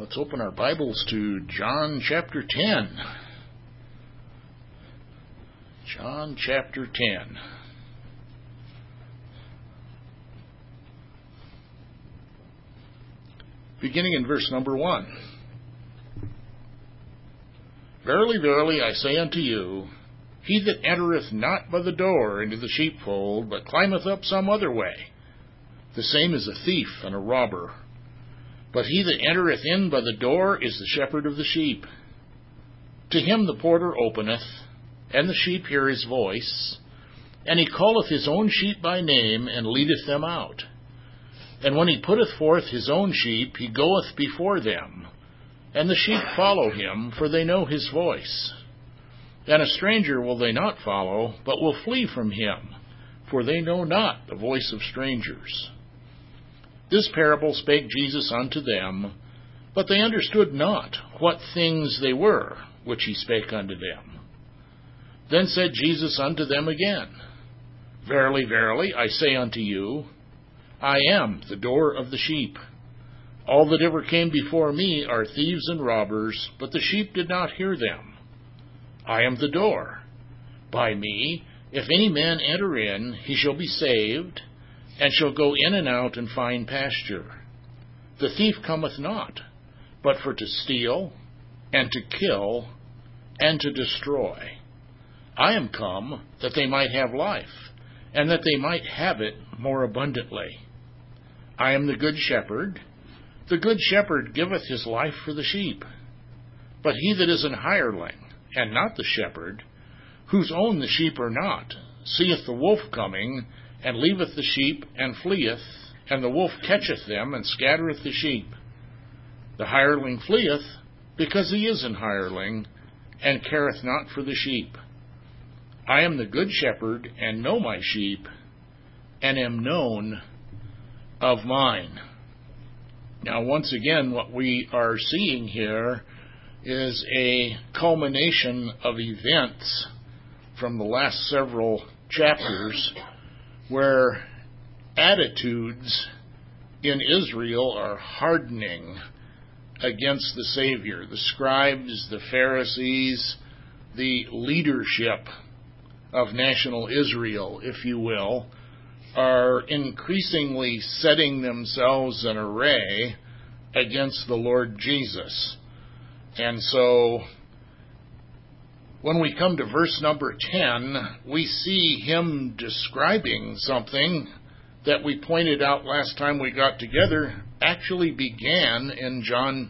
Let's open our Bibles to John chapter 10. John chapter 10. Beginning in verse number 1. Verily, verily, I say unto you, he that entereth not by the door into the sheepfold, but climbeth up some other way, the same is a thief and a robber. But he that entereth in by the door is the shepherd of the sheep. To him the porter openeth, and the sheep hear his voice, and he calleth his own sheep by name, and leadeth them out. And when he putteth forth his own sheep, he goeth before them, and the sheep follow him, for they know his voice. And a stranger will they not follow, but will flee from him, for they know not the voice of strangers. This parable spake Jesus unto them, but they understood not what things they were which he spake unto them. Then said Jesus unto them again, Verily, verily, I say unto you, I am the door of the sheep. All that ever came before me are thieves and robbers, but the sheep did not hear them. I am the door. By me, if any man enter in, he shall be saved, and shall go in and out and find pasture. The thief cometh not, but for to steal, and to kill, and to destroy. I am come, that they might have life, and that they might have it more abundantly. I am the good shepherd. The good shepherd giveth his life for the sheep. But he that is an hireling, and not the shepherd, whose own the sheep are not, seeth the wolf coming, and leaveth the sheep, and fleeth, and the wolf catcheth them, and scattereth the sheep. The hireling fleeth, because he is an hireling, and careth not for the sheep. I am the good shepherd, and know my sheep, and am known of mine. Now, once again, what we are seeing here is a culmination of events from the last several chapters, where attitudes in Israel are hardening against the Savior. The scribes, the Pharisees, the leadership of national Israel, if you will, are increasingly setting themselves in array against the Lord Jesus. And so, when we come to verse number 10, we see him describing something that we pointed out last time we got together actually began in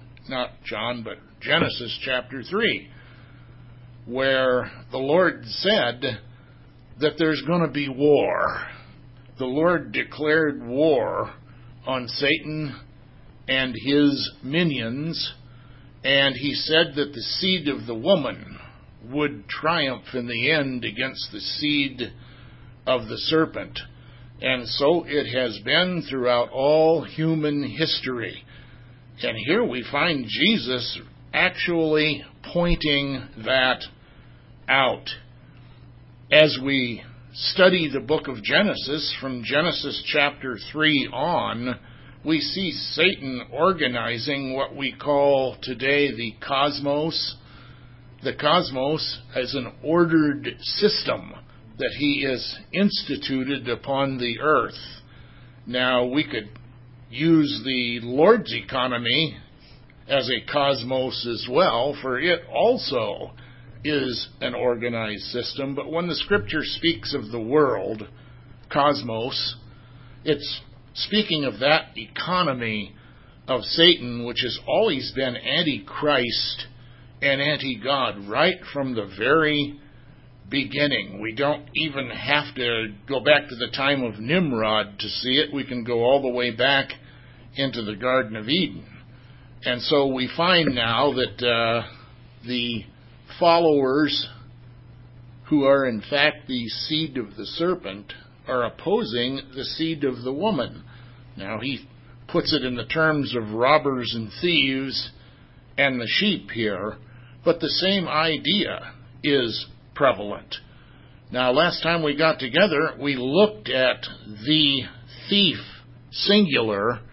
Genesis chapter 3, where the Lord said that there's going to be war. The Lord declared war on Satan and his minions, and he said that the seed of the woman would triumph in the end against the seed of the serpent. And so it has been throughout all human history. And here we find Jesus actually pointing that out. As we study the book of Genesis, from Genesis chapter 3 on, we see Satan organizing what we call today the cosmos. The cosmos as an ordered system that he is instituted upon the earth. Now, we could use the Lord's economy as a cosmos as well, for it also is an organized system. But when the Scripture speaks of the world, cosmos, it's speaking of that economy of Satan, which has always been anti-Christ and anti-God right from the very beginning. We don't even have to go back to the time of Nimrod to see it. We can go all the way back into the Garden of Eden. And so we find now that the followers, who are in fact the seed of the serpent, are opposing the seed of the woman. Now, he puts it in the terms of robbers and thieves and the sheep here, but the same idea is prevalent. Now, last time we got together, we looked at the thief, singular,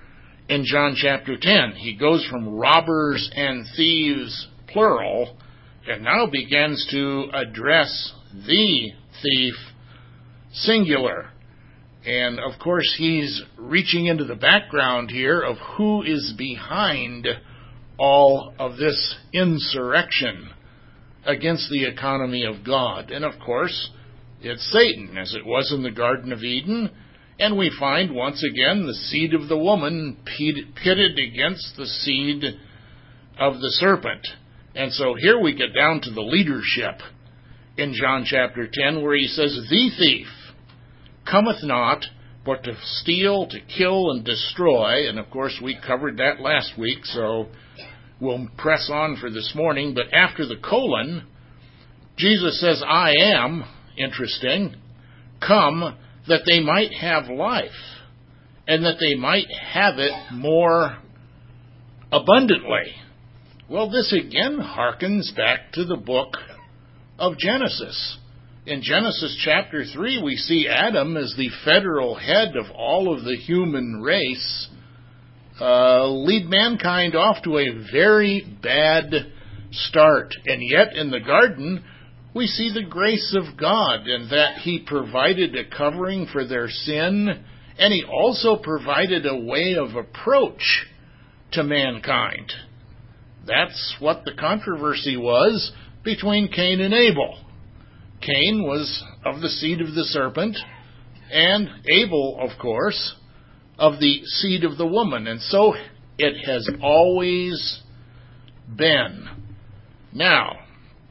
in John chapter 10. He goes from robbers and thieves, plural, and now begins to address the thief, singular. And of course, he's reaching into the background here of who is behind all of this insurrection against the economy of God. And of course, it's Satan, as it was in the Garden of Eden. And we find, once again, the seed of the woman pitted against the seed of the serpent. And so here we get down to the leadership in John chapter 10, where he says, "The thief cometh not, but to steal, to kill, and destroy." And of course, we covered that last week, so we'll press on for this morning. But after the colon, Jesus says, "I am," interesting, "come that they might have life, and that they might have it more abundantly." Well, this again harkens back to the book of Genesis. In Genesis chapter 3, we see Adam as the federal head of all of the human race, lead mankind off to a very bad start. And yet in the garden, we see the grace of God, and that He provided a covering for their sin, and He also provided a way of approach to mankind. That's what the controversy was between Cain and Abel. Cain was of the seed of the serpent, and Abel, of course, of the seed of the woman. And so it has always been. Now,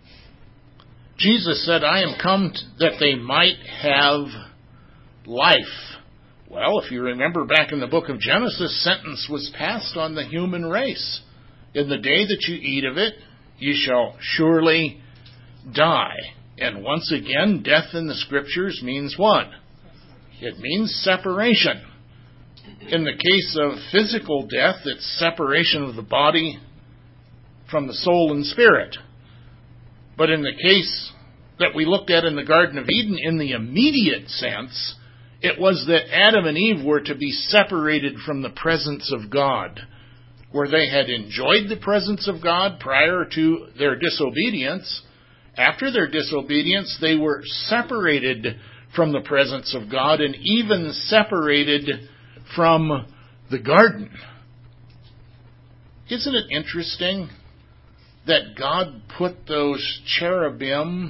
Jesus said, "I am come that they might have life." Well, if you remember back in the book of Genesis, sentence was passed on the human race. "In the day that you eat of it, you shall surely die." And once again, death in the Scriptures means what? It means separation. In the case of physical death, it's separation of the body from the soul and spirit. But in the case that we looked at in the Garden of Eden, in the immediate sense, it was that Adam and Eve were to be separated from the presence of God, where they had enjoyed the presence of God prior to their disobedience. After their disobedience, they were separated from the presence of God, and even separated from the garden. Isn't it interesting that God put those cherubim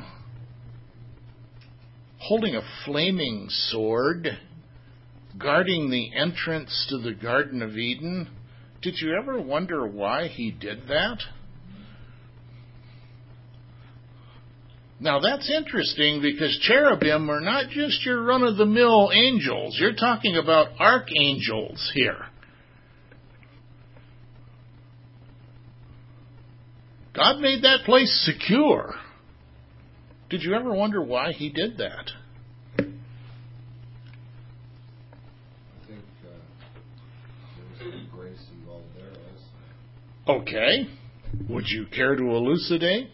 holding a flaming sword, guarding the entrance to the Garden of Eden? Did you ever wonder why He did that? Now that's interesting, because cherubim are not just your run-of-the-mill angels. You're talking about archangels here. God made that place secure. Did you ever wonder why He did that? I think there was some grace involved there also. Okay. Would you care to elucidate?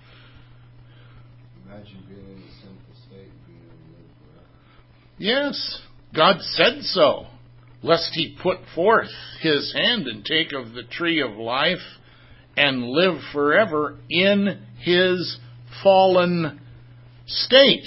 Imagine being in a sinful state and being able to live forever. Yes. God said so, lest He put forth His hand and take of the tree of life and live forever in His fallen state.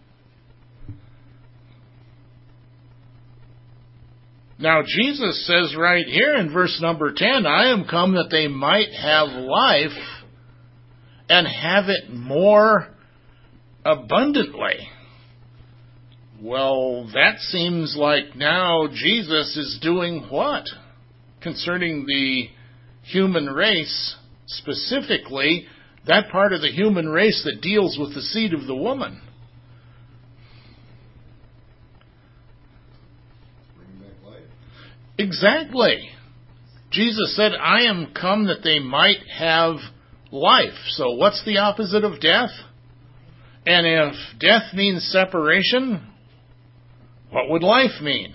Now Jesus says right here in verse number 10, "I am come that they might have life and have it more abundantly." Well, that seems like now Jesus is doing what? Concerning the human race, specifically that part of the human race that deals with the seed of the woman. Bring back life. Exactly. Jesus said, "I am come that they might have life." So what's the opposite of death? And if death means separation, what would life mean?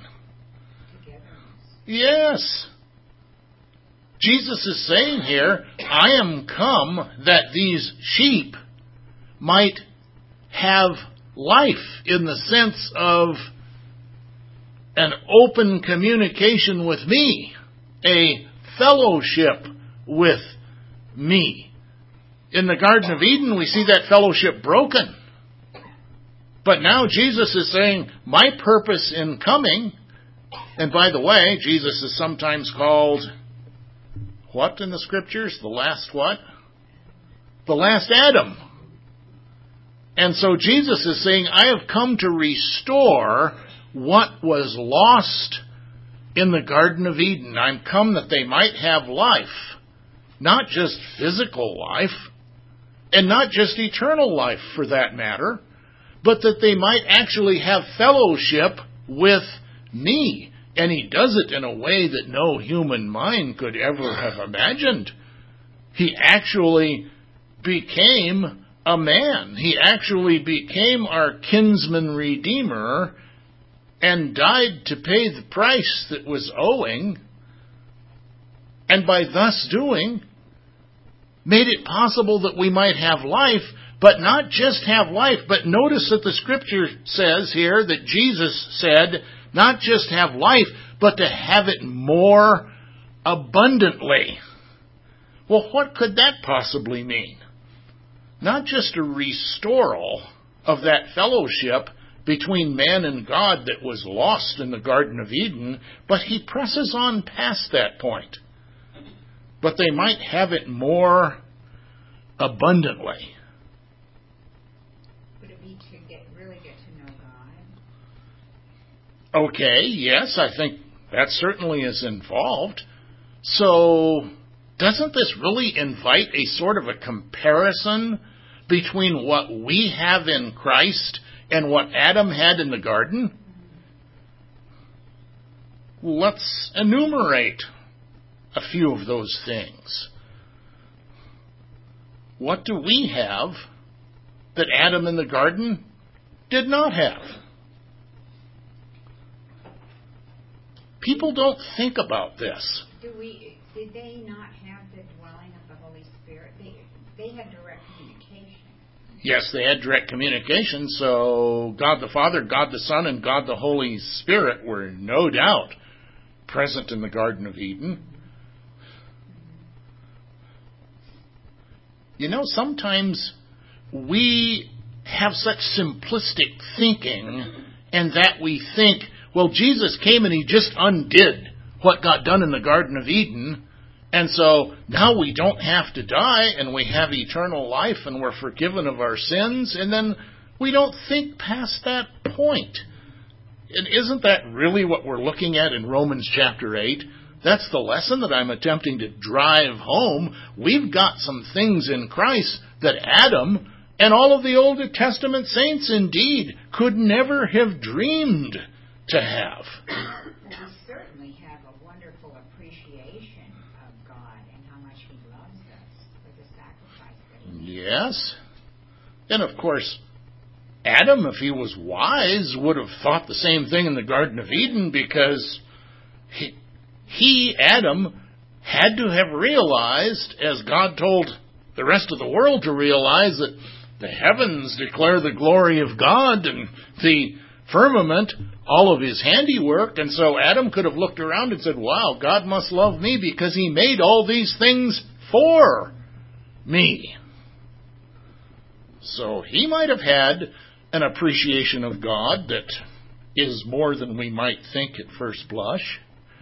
Yes. Jesus is saying here, "I am come that these sheep might have life," in the sense of an open communication with me a fellowship with me. In the Garden of Eden, we see that fellowship broken. But now Jesus is saying, my purpose in coming, and by the way, Jesus is sometimes called, what in the Scriptures? The last what? The last Adam. And so Jesus is saying, I have come to restore what was lost in the Garden of Eden. I'm come that they might have life. Not just physical life, and not just eternal life for that matter, but that they might actually have fellowship with me. And he does it in a way that no human mind could ever have imagined. He actually became a man. He actually became our kinsman redeemer and died to pay the price that was owing, and by thus doing, made it possible that we might have life, but not just have life, but notice that the Scripture says here that Jesus said, not just have life, but to have it more abundantly. Well, what could that possibly mean? Not just a restoral of that fellowship between man and God that was lost in the Garden of Eden, but he presses on past that point. But they might have it more abundantly. Would it be to really get to know God? Okay, yes, I think that certainly is involved. So, doesn't this really invite a sort of a comparison between what we have in Christ and what Adam had in the garden? Let's enumerate a few of those things. What do we have that Adam in the garden did not have? People don't think about this. Did they not have the dwelling of the Holy Spirit? They had direct communication. Yes, they had direct communication, so God the Father, God the Son, and God the Holy Spirit were no doubt present in the Garden of Eden. You know, sometimes we have such simplistic thinking, and that we think, well, Jesus came and he just undid what got done in the Garden of Eden, and so now we don't have to die, and we have eternal life, and we're forgiven of our sins, and then we don't think past that point. And isn't that really what we're looking at in Romans chapter 8? That's the lesson that I'm attempting to drive home. We've got some things in Christ that Adam and all of the Old Testament saints indeed could never have dreamed to have. We certainly have a wonderful appreciation of God and how much He loves us for the sacrifice that He made. Yes. And of course, Adam, if he was wise, would have thought the same thing in the Garden of Eden, because Adam, had to have realized, as God told the rest of the world to realize, that the heavens declare the glory of God, and the firmament all of His handiwork. And so Adam could have looked around and said, wow, God must love me because He made all these things for me. So he might have had an appreciation of God that is more than we might think at first blush.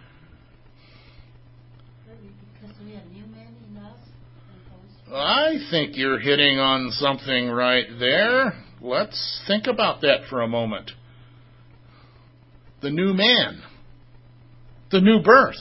Because we have new man in us. I think you're hitting on something right there. Let's think about that for a moment. The new man. The new birth.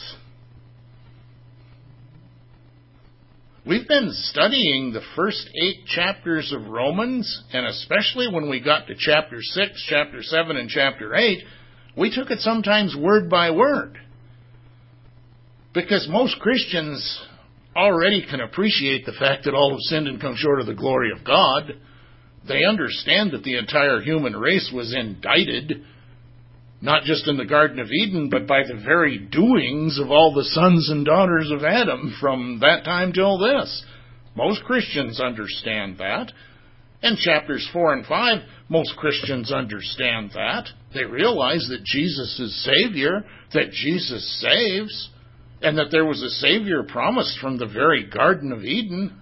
We've been studying the first 8 chapters of Romans, and especially when we got to chapter 6, chapter 7, and chapter 8, we took it sometimes word by word. Because most Christians already can appreciate the fact that all have sinned and come short of the glory of God. They understand that the entire human race was indicted, not just in the Garden of Eden, but by the very doings of all the sons and daughters of Adam from that time till this. Most Christians understand that. And chapters 4 and 5, most Christians understand that. They realize that Jesus is Savior, that Jesus saves, and that there was a Savior promised from the very Garden of Eden.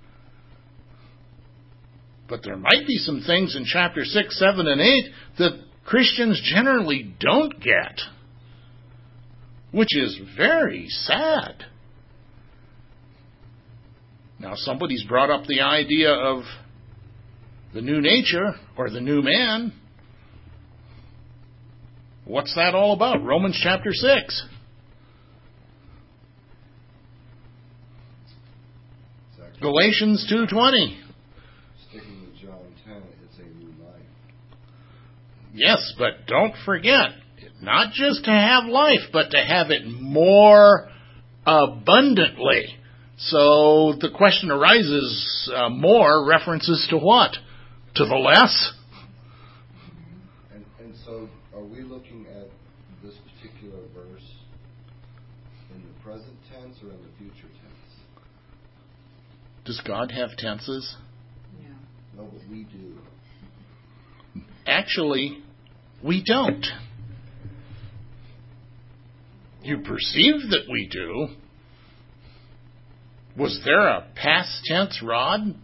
But there might be some things in chapter 6, 7, and 8 that Christians generally don't get, which is very sad. Now, somebody's brought up the idea of the new nature or the new man. What's that all about? Romans chapter 6. Galatians 2:20. Sticking with John 10, it's a new life. Yes, but don't forget, not just to have life, but to have it more abundantly. So the question arises, more references to what? To the less? And so are we looking at this particular verse in the present tense or in the future tense? Does God have tenses? No. No, but we do. Actually, we don't. You perceive that we do. Was there a past tense, Rod? No,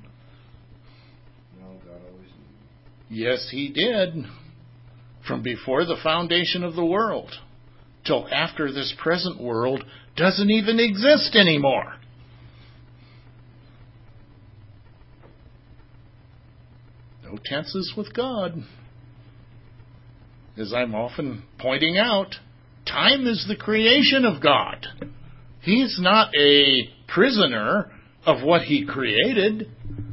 God always knew. Yes, He did. From before the foundation of the world till after this present world doesn't even exist anymore. No tenses with God. As I'm often pointing out, time is the creation of God. He's not a prisoner of what He created.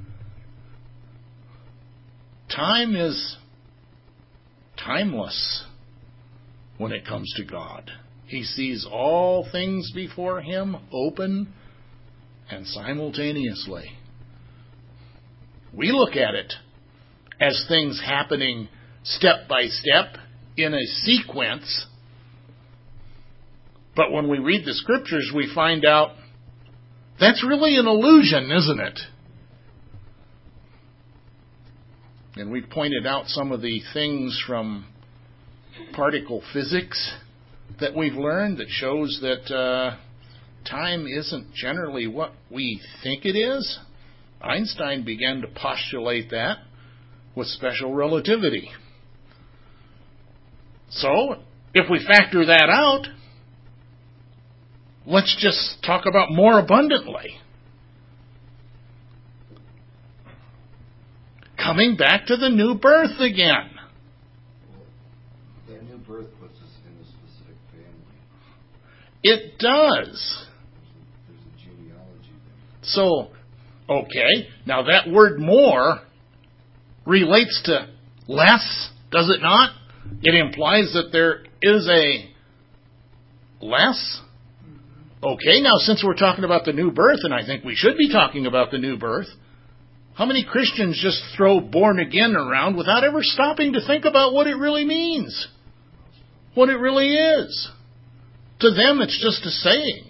Time is timeless when it comes to God. He sees all things before Him open and simultaneously. We look at it as things happening step by step in a sequence. But when we read the Scriptures, we find out that's really an illusion, isn't it? And we've pointed out some of the things from particle physics that we've learned that shows that time isn't generally what we think it is. Einstein began to postulate that with special relativity. So, if we factor that out, let's just talk about more abundantly. Coming back to the new birth again. That new birth puts us in a specific family. It does. There's a genealogy there. So, okay, now that word more relates to less, does it not? It implies that there is a less. Okay, now since we're talking about the new birth, and I think we should be talking about the new birth, how many Christians just throw born again around without ever stopping to think about what it really means? What it really is? To them, it's just a saying.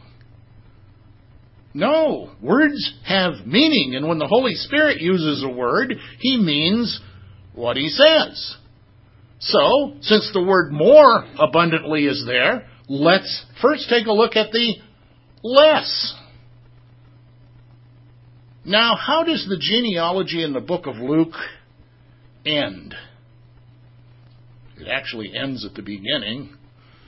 No, words have meaning, and when the Holy Spirit uses a word, He means what He says. So, since the word more abundantly is there, let's first take a look at the less. Now, how does the genealogy in the book of Luke end? It actually ends at the beginning.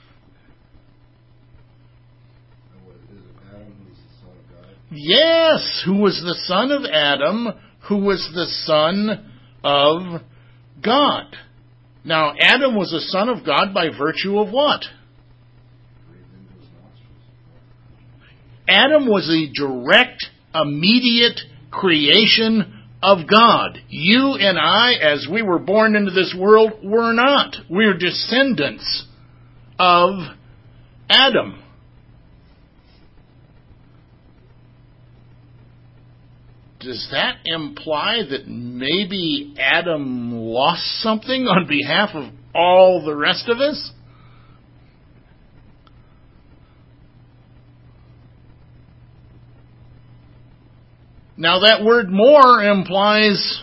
And what is it, Adam, who was the son of God? Yes, who was the son of Adam, who was the son of God. Now, Adam was a son of God by virtue of what? Breathed into his nostrils. Adam was a direct, immediate creation of God. You and I, as we were born into this world, were not. We're descendants of Adam. Does that imply that maybe Adam lost something on behalf of all the rest of us? Now that word more implies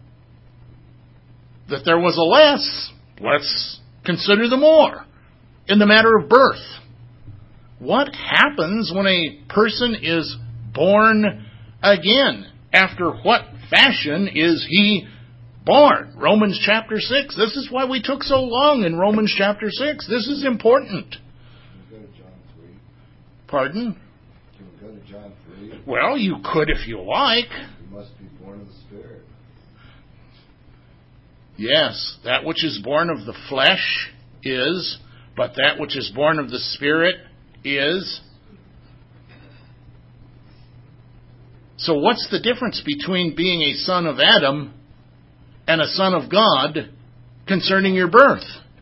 that there was a less. Let's consider the more in the matter of birth. what happens when a person is born again? After what fashion is he born? Romans chapter 6. This is why we took so long in Romans chapter 6. This is important. Can we go to John 3? Pardon? Can we go to John 3? Well, you could if you like. You must be born of the Spirit. Yes, that which is born of the flesh is, but that which is born of the Spirit is. So what's the difference between being a son of Adam and a son of God concerning your birth?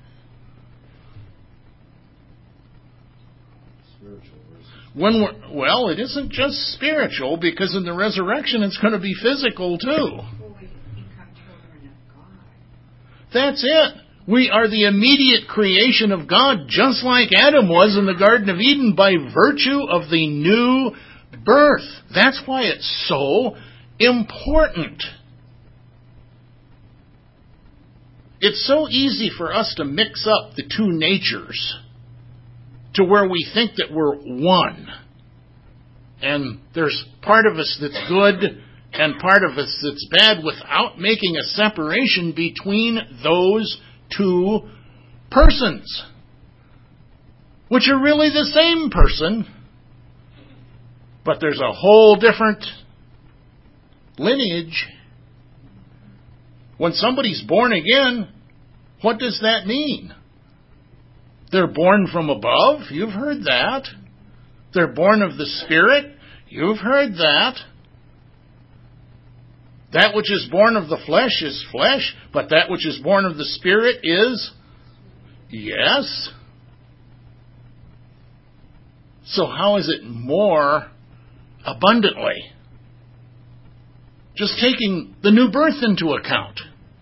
Spiritual versus... Well, it isn't just spiritual, because in the resurrection it's going to be physical too. Well, we become children of God. That's it. We are the immediate creation of God, just like Adam was in the Garden of Eden, by virtue of the new birth. That's why it's so important. It's so easy for us to mix up the two natures to where we think that we're one. And there's part of us that's good and part of us that's bad, without making a separation between those two persons, which are really the same person, but there's a whole different lineage. When somebody's born again, what does that mean? They're born from above. You've heard that. They're born of the Spirit. You've heard that. That which is born of the flesh is flesh, but that which is born of the Spirit is... Yes. So how is it more abundantly? Just taking the new birth into account.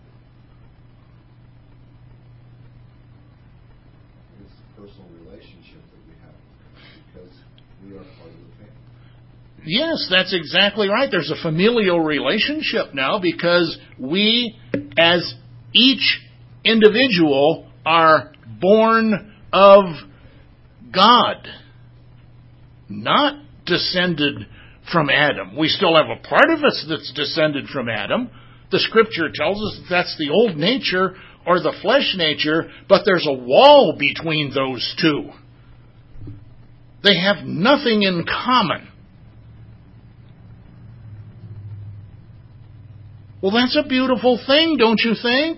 It's a personal relationship that we have because we are part of the family. Yes, that's exactly right. There's a familial relationship now because we, as each individual, are born of God, not descended from Adam. We still have a part of us that's descended from Adam. The Scripture tells us that that's the old nature or the flesh nature, but there's a wall between those two. They have nothing in common. Well, that's a beautiful thing, don't you think?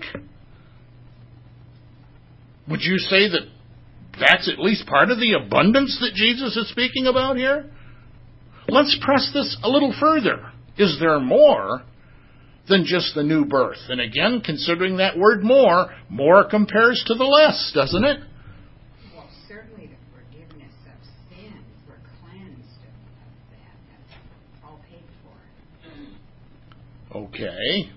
Would you say that that's at least part of the abundance that Jesus is speaking about here? Let's press this a little further. Is there more than just the new birth? And again, considering that word more compares to the less, doesn't it? Well, certainly the forgiveness of sins, we're cleansed of that. That's all paid for. Okay.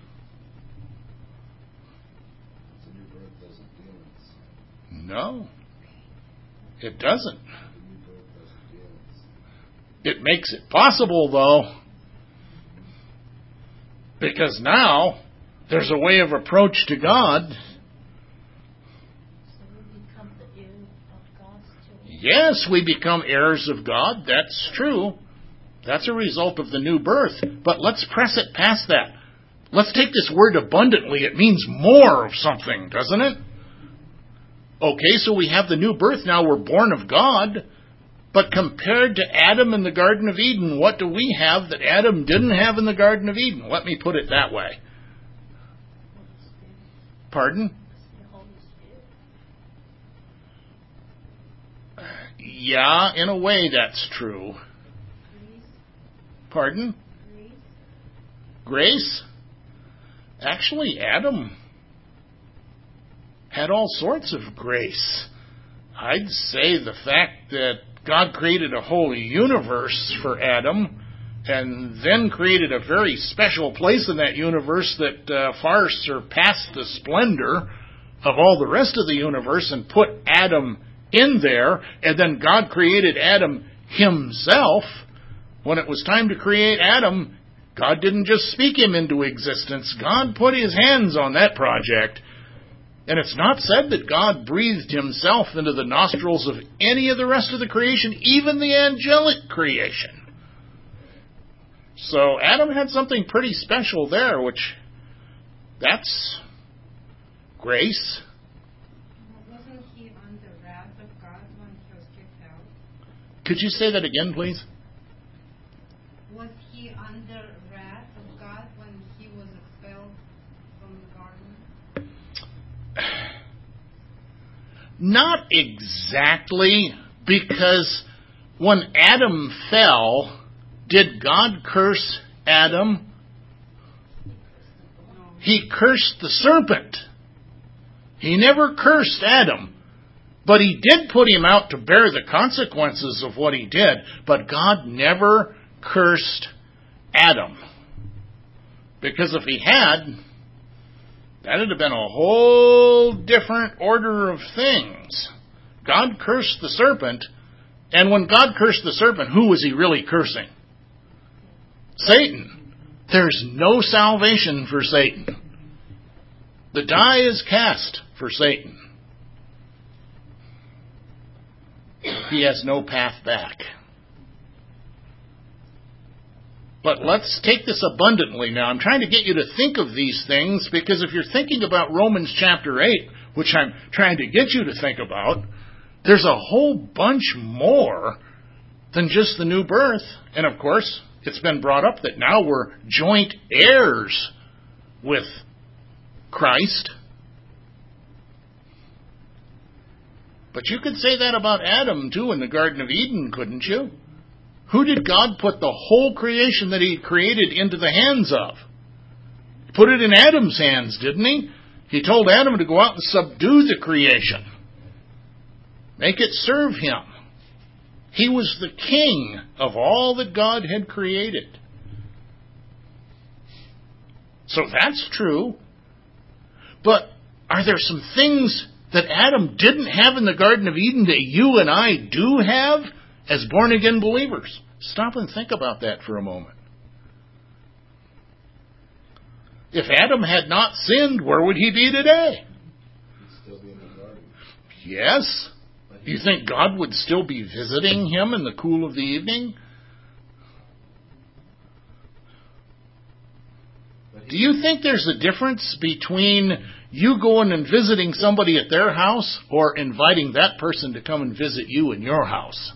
The new birth doesn't deal with sin. No, it doesn't. The new birth doesn't deal with sin. It makes it possible, though, because now there's a way of approach to God. So we become the heir of God too. Yes, we become heirs of God. That's true. That's a result of the new birth. But let's press it past that. Let's take this word abundantly. It means more of something, doesn't it? Okay, so we have the new birth now. We're born of God. But compared to Adam in the Garden of Eden, what do we have that Adam didn't have in the Garden of Eden? Let me put it that way. Holy Spirit. Pardon? The Holy Spirit. Yeah, in a way that's true. Grace. Pardon? Grace. Grace? Actually, Adam had all sorts of grace. I'd say the fact that God created a whole universe for Adam and then created a very special place in that universe that far surpassed the splendor of all the rest of the universe and put Adam in there, and then God created Adam himself. When it was time to create Adam, God didn't just speak him into existence. God put his hands on that project. And it's not said that God breathed himself into the nostrils of any of the rest of the creation, even the angelic creation. So Adam had something pretty special there, which that's grace. Wasn't he on the wrath of God when he was kicked out? Could you say that again, please? Was he under wrath of God when he was expelled from the garden? Not exactly, because when Adam fell, did God curse Adam? He cursed the serpent. He never cursed Adam. But he did put him out to bear the consequences of what he did. But God never cursed Adam. Because if he had, that would have been a whole different order of things. God cursed the serpent, and when God cursed the serpent, who was he really cursing? Satan. There's no salvation for Satan. The die is cast for Satan. He has no path back. But let's take this abundantly now. I'm trying to get you to think of these things, because if you're thinking about Romans chapter 8, which I'm trying to get you to think about, there's a whole bunch more than just the new birth. And of course, it's been brought up that now we're joint heirs with Christ. But you could say that about Adam too in the Garden of Eden, couldn't you? Who did God put the whole creation that he created into the hands of? He put it in Adam's hands, didn't he? He told Adam to go out and subdue the creation. Make it serve him. He was the king of all that God had created. So that's true. But are there some things that Adam didn't have in the Garden of Eden that you and I do have as born-again believers? Stop and think about that for a moment. If Adam had not sinned, where would he be today? He'd still be in the garden. Yes. Do you think God would still be visiting him in the cool of the evening? Do you think there's a difference between you going and visiting somebody at their house or inviting that person to come and visit you in your house?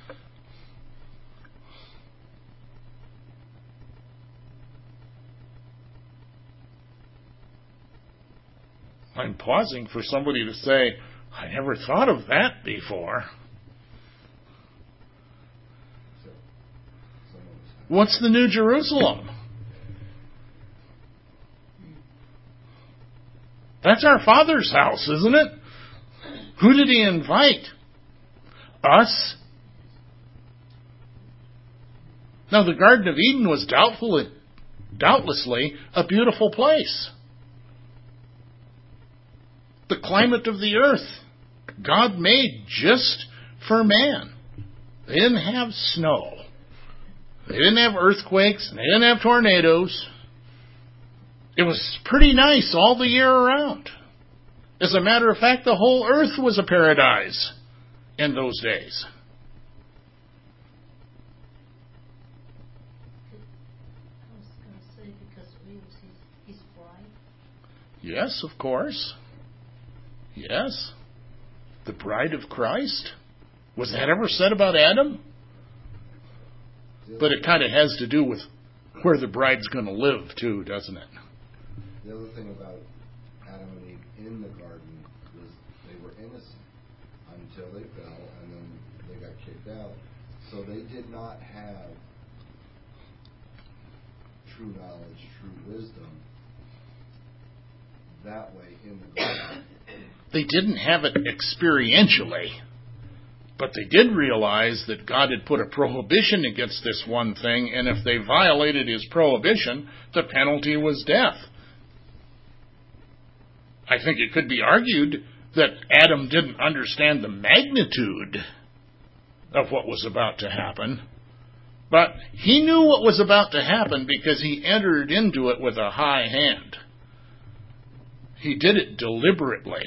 I'm pausing for somebody to say, I never thought of that before. What's the New Jerusalem? That's our Father's house, isn't it? Who did he invite? Us? Now, the Garden of Eden was doubtlessly a beautiful place. The climate of the earth, God made just for man. They didn't have snow. They didn't have earthquakes. They didn't have tornadoes. It was pretty nice all the year around. As a matter of fact, the whole earth was a paradise in those days. I was going to say, because we was his bride. Yes, of course. Yes. The bride of Christ. Was that ever said about Adam? But it kind of has to do with where the bride's going to live too, doesn't it? The other thing about Adam and Eve in the garden was they were innocent until they fell, and then they got kicked out. So they did not have true knowledge, true wisdom that way in the garden. They didn't have it experientially, but they did realize that God had put a prohibition against this one thing, and if they violated his prohibition, the penalty was death. I think it could be argued that Adam didn't understand the magnitude of what was about to happen, but he knew what was about to happen because he entered into it with a high hand. He did it deliberately.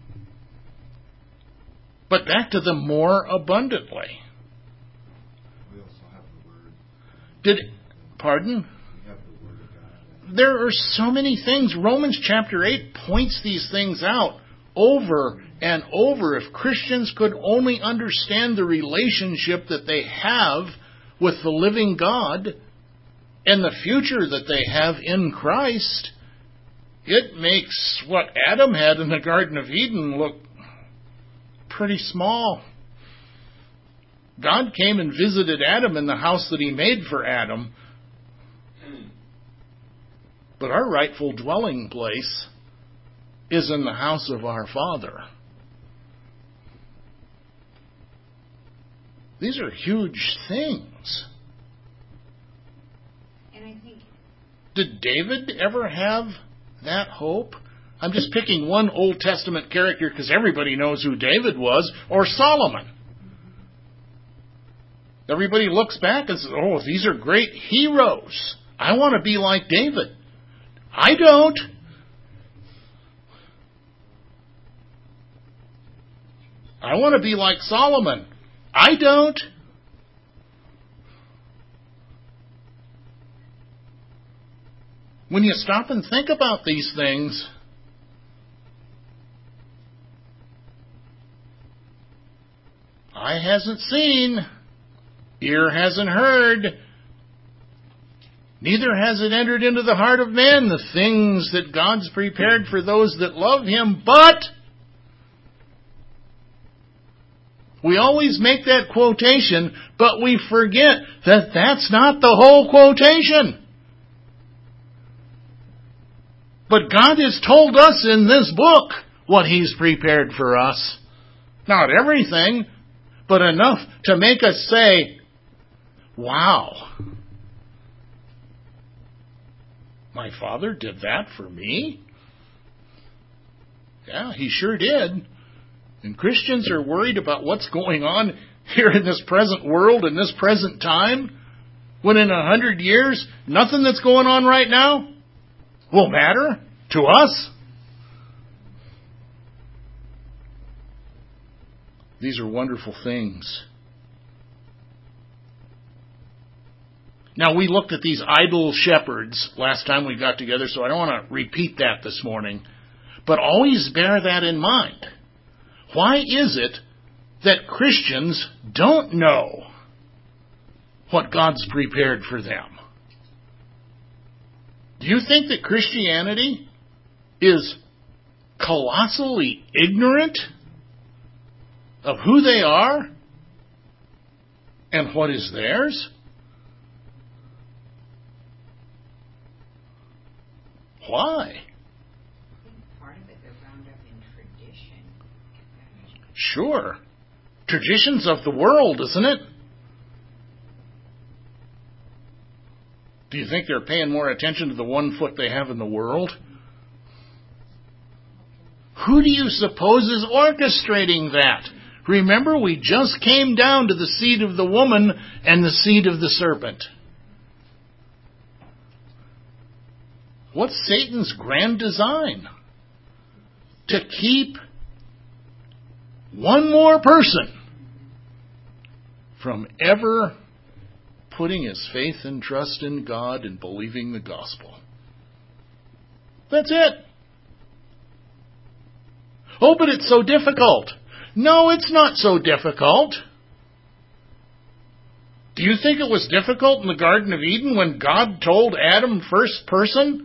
But back to the more abundantly. We also have the Word. Pardon? We have the Word of God. There are so many things. Romans chapter 8 points these things out over and over. If Christians could only understand the relationship that they have with the living God and the future that they have in Christ, it makes what Adam had in the Garden of Eden look pretty small. God came and visited Adam in the house that He made for Adam. But our rightful dwelling place is in the house of our Father. These are huge things. And I think, Did David ever have that hope? I'm just picking one Old Testament character because everybody knows who David was, or Solomon. Everybody looks back and says, oh, these are great heroes. I want to be like David. I don't. I want to be like Solomon. I don't. When you stop and think about these things, eye hasn't seen, ear hasn't heard, neither has it entered into the heart of man the things that God's prepared for those that love Him. But we always make that quotation, but we forget that that's not the whole quotation. But God has told us in this book what He's prepared for us. Not everything, but enough to make us say, wow, my Father did that for me? Yeah, He sure did. And Christians are worried about what's going on here in this present world, in this present time, when in 100 years, nothing that's going on right now will matter to us. These are wonderful things. Now, we looked at these idle shepherds last time we got together, so I don't want to repeat that this morning. But always bear that in mind. Why is it that Christians don't know what God's prepared for them? Do you think that Christianity is colossally ignorant of who they are and what is theirs? Why? I think part of it they're bound up in tradition. Sure. Traditions of the world, isn't it? Do you think they're paying more attention to the 1 foot they have in the world? Who do you suppose is orchestrating that? Remember, we just came down to the seed of the woman and the seed of the serpent. What's Satan's grand design? To keep one more person from ever putting his faith and trust in God and believing the gospel. That's it. Oh, but it's so difficult. No, it's not so difficult. Do you think it was difficult in the Garden of Eden when God told Adam first person,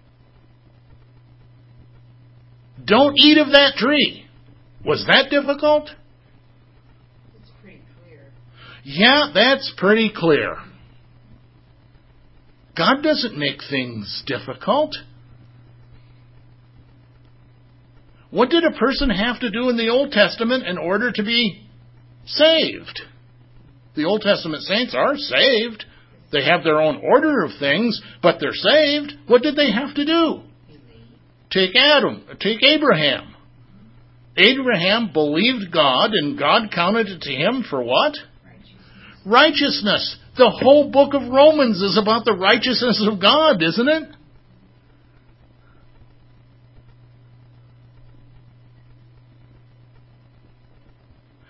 don't eat of that tree? Was that difficult? It's pretty clear. Yeah, that's pretty clear. God doesn't make things difficult. What did a person have to do in the Old Testament in order to be saved? The Old Testament saints are saved. They have their own order of things, but they're saved. What did they have to do? Take Abraham. Abraham believed God, and God counted it to him for what? Righteousness. The whole book of Romans is about the righteousness of God, isn't it?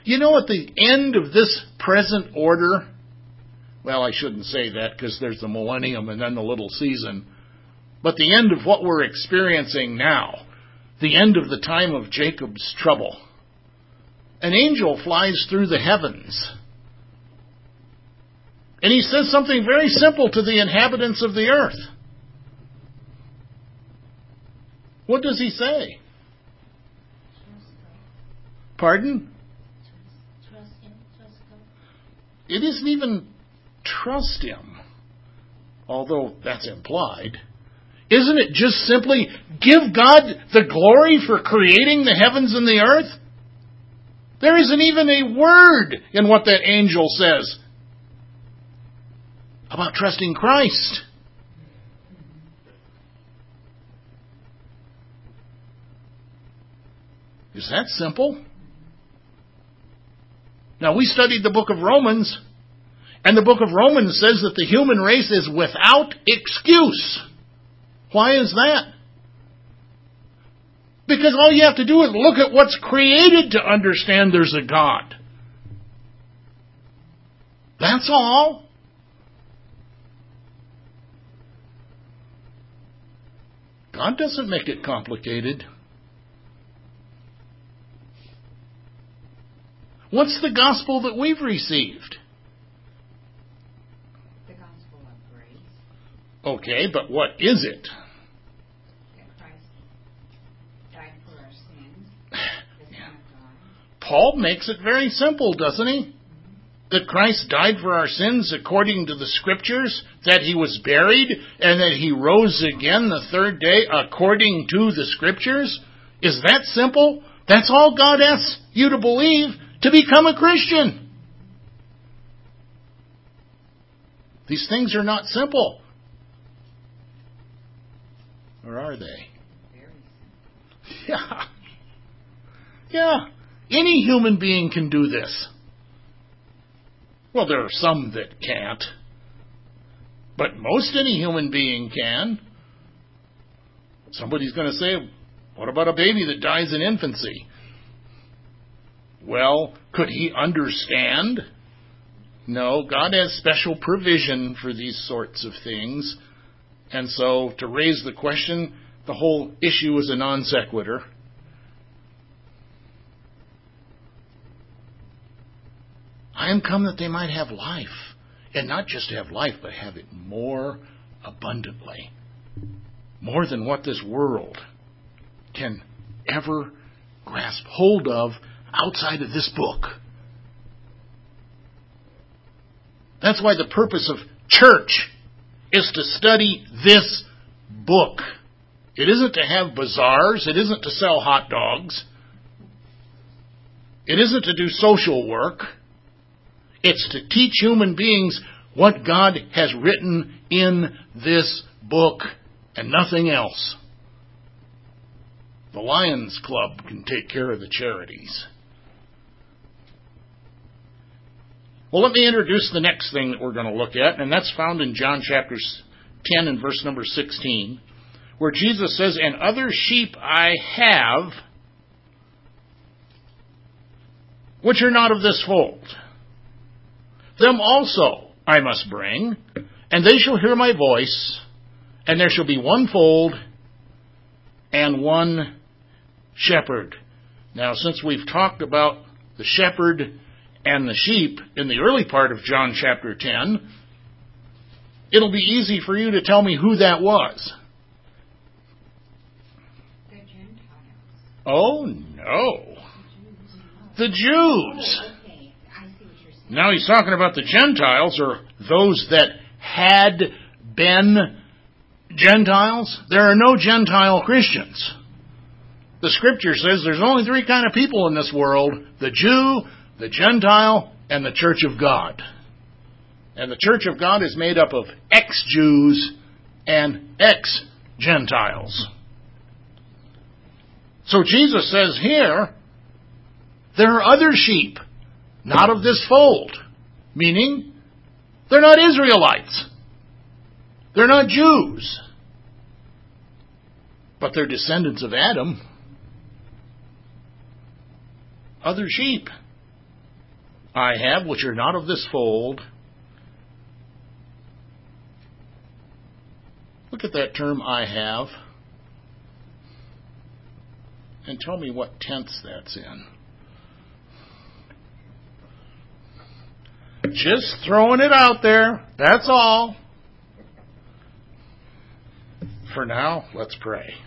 You know, at the end of this present order, well, I shouldn't say that because there's the millennium and then the little season, but the end of what we're experiencing now, the end of the time of Jacob's trouble, an angel flies through the heavens. And he says something very simple to the inhabitants of the earth. What does he say? Pardon? Trust him. Trust God. It isn't even trust him, although that's implied. Isn't it just simply give God the glory for creating the heavens and the earth? There isn't even a word in what that angel says about trusting Christ. Is that simple? Now, we studied the book of Romans, and the book of Romans says that the human race is without excuse. Why is that? Because all you have to do is look at what's created to understand there's a God. That's all. God doesn't make it complicated. What's the gospel that we've received? The gospel of grace. Okay, but what is it? That Christ died for our sins. The Son of God. Paul makes it very simple, doesn't he? That Christ died for our sins according to the Scriptures, that He was buried, and that He rose again the third day according to the Scriptures? Is that simple? That's all God asks you to believe to become a Christian. These things are not simple. Or are they? Very simple. Yeah. Yeah. Any human being can do this. Well, there are some that can't. But most any human being can. Somebody's going to say, what about a baby that dies in infancy? Well, could he understand? No, God has special provision for these sorts of things. And so, to raise the question, the whole issue is a non sequitur. I am come that they might have life. And not just have life, but have it more abundantly. More than what this world can ever grasp hold of outside of this book. That's why the purpose of church is to study this book. It isn't to have bazaars. It isn't to sell hot dogs. It isn't to do social work. It's to teach human beings what God has written in this book and nothing else. The Lions Club can take care of the charities. Well, let me introduce the next thing that we're going to look at, and that's found in John chapter 10 and verse number 16, where Jesus says, "And other sheep I have, which are not of this fold. Them also I must bring, and they shall hear my voice, and there shall be one fold and one shepherd." Now, since we've talked about the shepherd and the sheep in the early part of John chapter 10, it'll be easy for you to tell me who that was. The Gentiles. Oh, no. The Jews. Oh, okay. I see what you're saying. Now he's talking about the Gentiles, or those that had been Gentiles. There are no Gentile Christians. The Scripture says there's only three kind of people in this world: the Jew, the Gentile, and the Church of God. And the Church of God is made up of ex-Jews and ex-Gentiles. So Jesus says here, there are other sheep, not of this fold. Meaning, they're not Israelites. They're not Jews. But they're descendants of Adam. Other sheep. I have, which are not of this fold. Look at that term, I have, and tell me what tense that's in. Just throwing it out there, that's all. For now, let's pray.